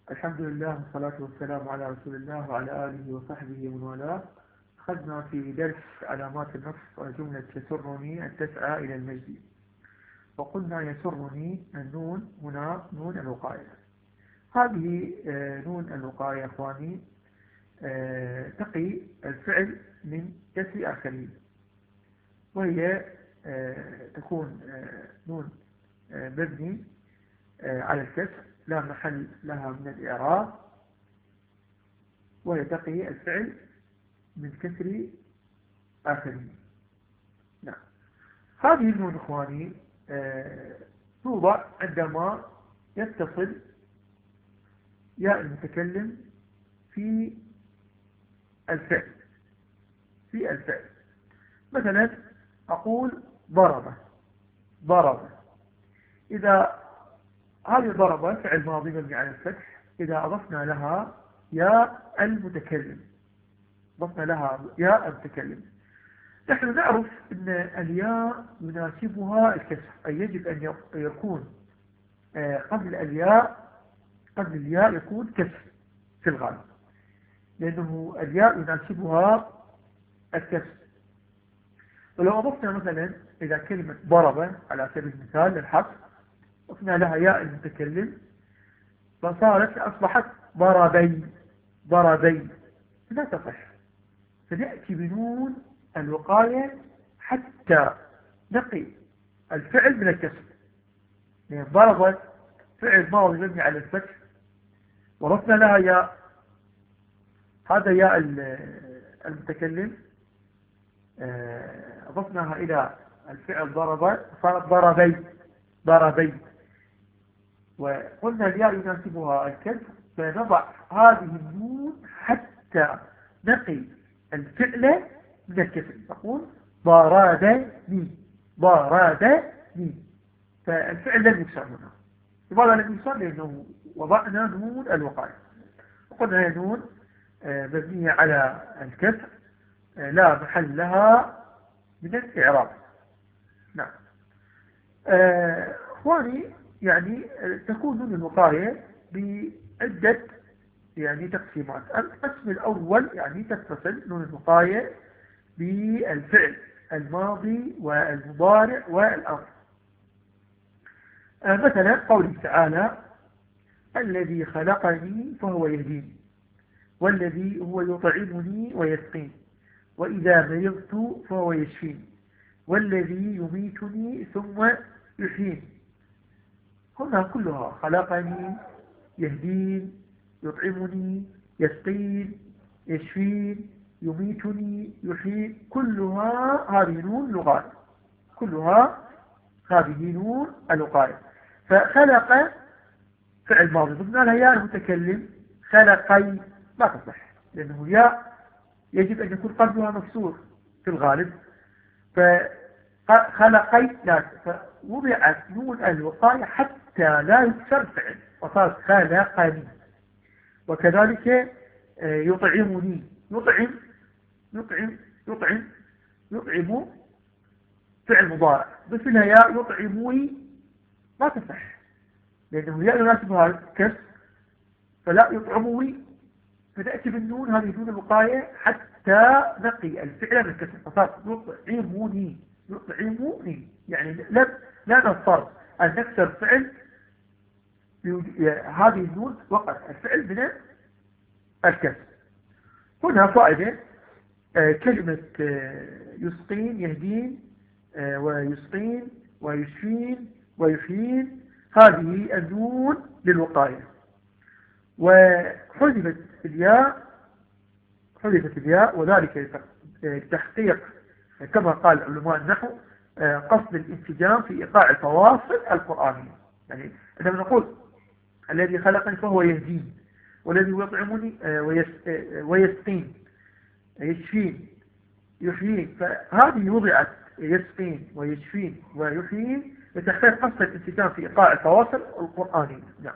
الحمد لله والصلاة والسلام على رسول الله وعلى آله وصحبه ومن والاه. أخذنا في درس علامات النصب جملة يسرني أن تسعى إلى المجد، وقلنا يسرني النون هنا نون الوقاية. هذه نون الوقاية أخواني تقي الفعل من كسر آخره، وهي تكون نون مبني على الكسر لا محل لها من الإعراب، ويتقي الفعل من كسر آخره. نعم. هذه النون إخواني توضع عندما يتصل ياء المتكلم في الفعل. مثلا أقول ضرب. إذا هذه ضرب فعل ماضي مبني على الفتح، إذا أضفنا لها ياء المتكلم، نحن نعرف أن الياء يناسبها الكسر، أي يجب أن يكون قبل الياء يكون كسر في الغالب، لأنه الياء يناسبها الكسر. ولو أضفنا مثلا إلى كلمة ضرب على سبيل المثال للحصر، أضفنا لها ياء المتكلم أصبحت ضربين، لا تصح. فنأتي بنون الوقاية حتى نقي الفعل من الكسر، لأن ضربت فعل ماضي مبني على الفتح وضفنا لها ياء، هذا ياء المتكلم أضفناها إلى الفعل ضرب صارت ضربين، وقلنا الياء يناسبها الكسر، فنضع هذه النون حتى نقي الفعل من الكسر، نقول ضربني، فالفعل لم يكسر هنا. لماذا لم يكسر؟ لأنه وضعنا نون الوقاية، وقلنا هي نون مبنية على الكسر لا محل لها من الإعراب. نعم. اخواني، يعني تكون نون الوقاية بعدة تقسيمات. القسم الأول تتصل نون الوقاية بالفعل الماضي والمضارع والأمر. مثلا قوله تعالى: الذي خلقني فهو يهدين، والذي هو يطعمني ويسقين، وإذا مرضت فهو يشفين، والذي يميتني ثم يحيين. هنا كلها خلقني، يهدين، يطعمني، يسقين، يشفين، يميتني، يحيين، كلها هذه نون لغات، الوقاية. فخلق فعل ماضي ضمن لها ياء المتكلم، خلقي لا تصح، لأنه ياء يجب أن يكون قبلها مكسور في الغالب، فخلقي لا، فوضعت نون الوقاية حتى لا يكسر فعل وصارت خلقني. وكذلك يطعمني، يطعم فعل مضارع بس لها ياء يطعمني لا تصح، لأنه ياء يناسبها الكسر، فلا يطعمني، فتأتي بالنون هذه نون الوقاية حتى نقي الفعل من الكسر، فصارت يطعموني، يعني لا نضطر أن نكسر فعل، هذه النون وقت الفعل من الكسر. هنا فائدة، كلمة يسقين، يهدين، ويسقين، ويشفين، ويحيين، هذه النون للوقاية، وحذفت الياء، وذلك تحقيق كما قال علماء النحو قصد الانسجام في إيقاع الفواصل القرآنية. يعني عندما نقول الذي خلقني فهو يهدين، والذي يطعمني ويسقين، يشفين، يحيين، فهذه وضعت يسقين ويشفين ويحيين لتحقيق قصد الانسجام في إيقاع الفواصل القرآنية. نعم.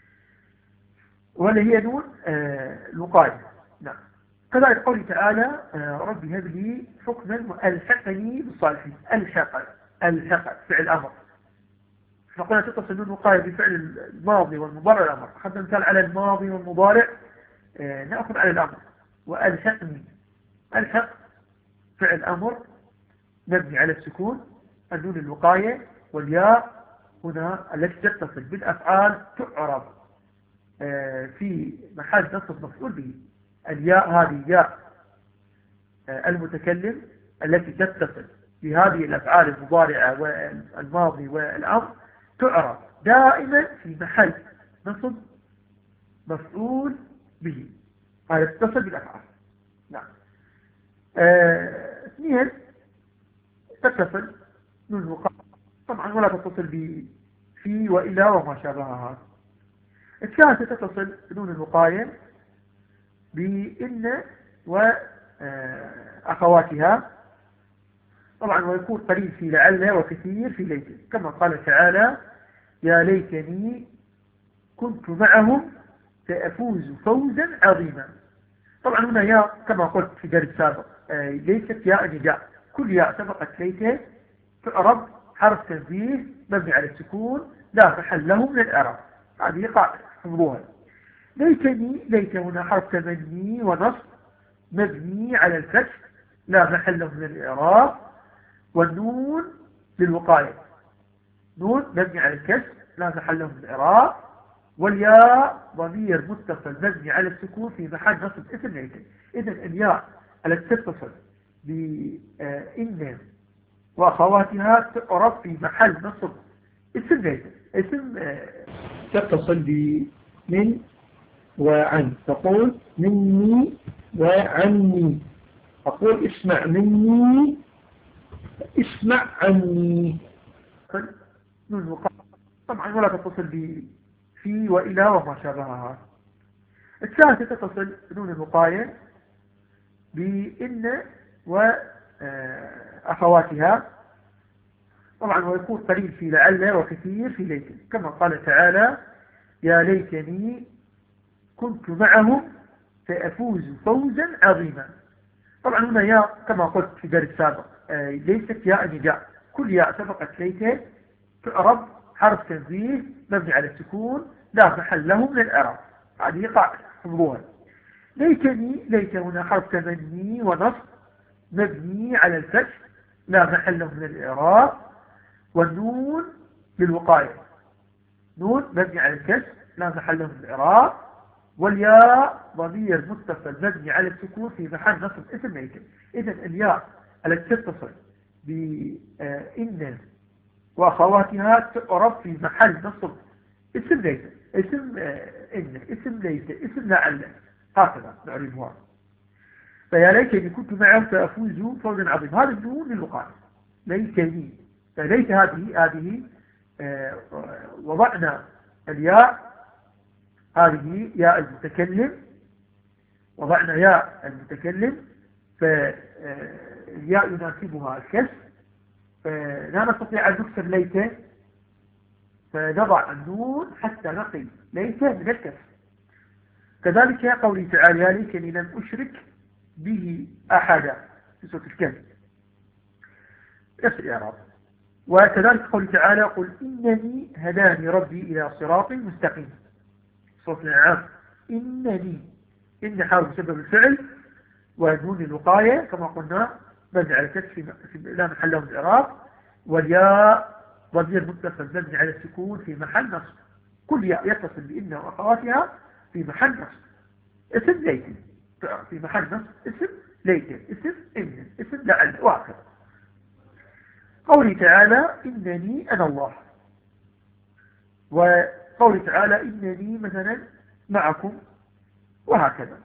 ولا هي نون الوقاية. نعم. كذلك قوله تعالى: ربي هب لي حكما وألحقني بالصالحين. ألحق فعل أمر، فقلنا تتصل نون الوقاية بفعل الماضي والمضارع والأمر. أخذنا مثال على الماضي والمضارع، نأخذ على الأمر. وألحقني، ألحق فعل أمر مبني على السكون، النون الوقاية والياء هنا التي تتصل بالأفعال تعرب في محل نصب مفعول به. الياء هذه ياء المتكلم التي تتصل بهذه الأفعال المضارعة والماضي والأمر تعرب دائما في محل نصب مفعول به. هذا تتصل بالأفعال. نعم. اثنين، تتصل نون الوقاية طبعا ولا تتصل في وإلى وما شابهها. الثالثة تتصل نون الوقاية بإن وأخواتها طبعا، ويكون قليل في لعل وكثير في ليت، كما قال تعالى يا ليتني كنت معهم فأفوز فوزا عظيما. طبعا هنا يا كما قلت في درس سابق ليست ياء نداء، كل ياء سبقت ليت تعرب حرف تنبيه مبني على السكون لا محل له من الإعراب. هذه قاعدة حفظوها. ليتني، ليت هنا حرف تمني ونصب مبني على الفتح لا محل له من الإعراب. والنون للوقاية، نون مبني على الكسر لا محل له من الإعراب. والياء ضمير متصل مبني على السكون في محل نصب اسم ليت. إذن الياء التي تتصل بإن وأخواتها تعرب في محل نصب اسم ليت. اسم تتصل بمن وعن، تقول مني وعني، أقول اسمع مني اسمع عني. نون الوقاية طبعا ولا تتصل في وإلى وما شابهها. الثالثة تتصل نون الوقاية بإن وأخواتها طبعا، ويكون قليل في لعل وكثير في ليت، كما قال تعالى يا ليتني كنت معهم فأفوز فوزا عظيما. طبعا هنا ياء كما قلت في درس سابق ليست ياء نداء، كل ياء سبقت ليت تعرب حرف تنبيه مبني على السكون لا محل له من الإعراب. هذه قاعدة حفظوها. ليتني، ليت هنا حرف تمني ونصب مبني على الفتح لا محل له من الإعراب. والنون للوقاية، نون مبني على الكسر لا محل له من الإعراب. والياء ضمير متصل مبني على السكون في محل نصب اسم ليت. إذن الياء التي تتصل بإن وأخواتها تعرب في محل نصب اسم ليت، اسم إن، اسم ليت، اسم لعل، هكذا نعرفها. فيا ليتني كنت معهم فأفوز فوزا عظيما. هذا النون للوقاية ليتني. فليت هذه وضعنا الياء، هذه ياء المتكلم، وضعنا ياء المتكلم فالياء يناسبها الكسر، فلا نستطيع أن نكسر ليت، فنضع النون حتى نقي ليت من الكسر. كذلك قوله تعالى يا ليتني لم أشرك به أحدا في سورة الكهف نفس الإعراب. وكذلك قوله تعالى قل إنني هداني ربي إلى صراط مستقيم سورة الأنعام. إنني، إن حرف سبب الفعل، ونون الوقاية كما قلنا مبني على الكسر لا محل له من الإعراب. والياء ضمير متصل مبني على السكون في محل نصب، كل ياء يتصل بإن وأخواتها في محل نصب اسم ليت، في محل نصب اسم ليت، اسم إن، اسم لعل، وهكذا. قوله تعالى إنني أنا الله، وقوله تعالى إنني مثلا معكم، وهكذا.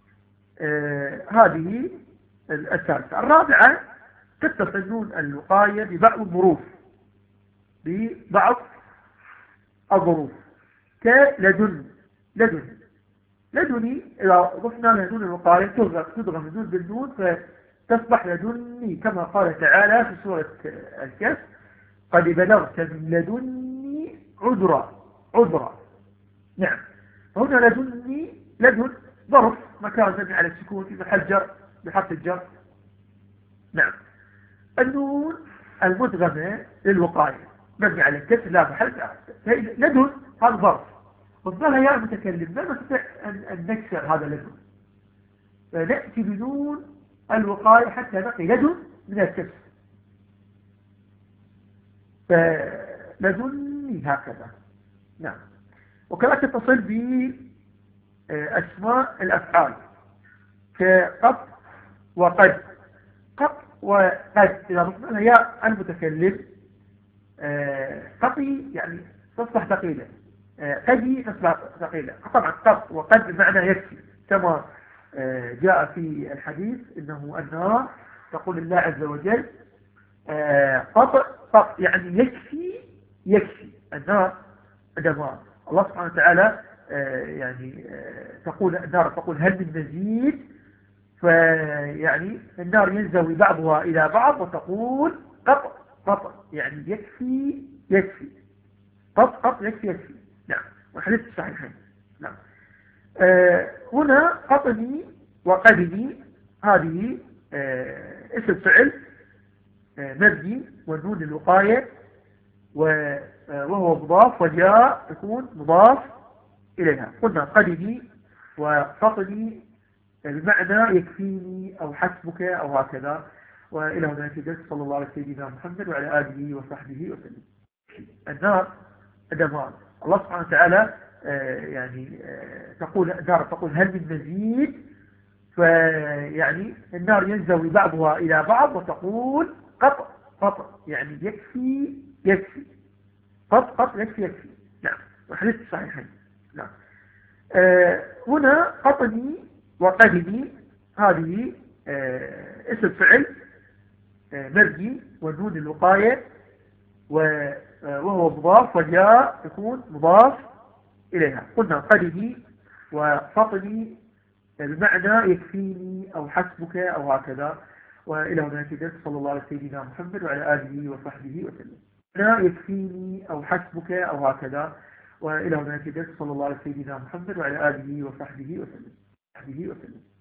هذه الثالثة. الرابعة تتصل نون الوقاية ببعض الظروف، ببعض الظروف كلدن، لدني إذا ضفنا لنون الوقاية تضغم النون بالنون فتصبح لدني، كما قال تعالى في سورة الكهف قد بلغت من لدني عذرا. نعم، هنا لدني، لدن ظرف مكان مبني على السكون في محل جر بحرف الجر. نعم. النون المدغمة للوقاية مبني على الكسر لا محل لدن هذا ظرف وصلها ياء المتكلم ما نستطيع أن نكسر هذا لدن فنأتي بدون الوقاية حتى نقي لدن من الكسر فلدني هكذا. نعم. وكما تتصل بأسماء الأفعال كقط وقد. قط وقد إذا نصبنا ياء المتكلم قطي يعني تصبح ثقيلة، قدي تصبح ثقيلة. طبعا قط وقد بمعنى يكفي كما جاء في الحديث إنه النار تقول الله عز وجل قط يعني يكفي النار عندما الله سبحانه وتعالى يعني تقول النار تقول هل من مزيد، فيعني النار ينزوي بعضها إلى بعض وتقول قط يعني يكفي قط يكفي. نعم. وحديث الصحيحين. نعم. هنا قطني وقدني هذه اسم فعل مبني والنون للوقاية وهو مضاف وجاء يكون مضاف إليها. قلنا قدني وقطني بمعنى يكفيني أو حسبك أو هكذا. وإلى هنا الدرس. صلى الله على سيدنا محمد وعلى آله وصحبه وسلم. النار عندما الله سبحانه وتعالى يعني تقول النار تقول هل من مزيد، فيعني النار ينزوي بعضها إلى بعض وتقول قط يعني يكفي قط يكفي. نعم. وحديث الصحيحين. نعم. هنا قطني وقدني هذه اسم فعل مبني والنون للوقاية وهو مضاف وجاء يكون مضاف إليها. قلنا قدني وقطني بمعنى يكفيني أو حسبك أو هكذا. وإلى هنا الدرس. صلى الله على سيدنا محمد وعلى آله وصحبه وسلم. لا يكفيني أو حسبك أو هكذا. وإلى هنا الدرس. صلى الله على سيدنا محمد وعلى آله وصحبه وسلم.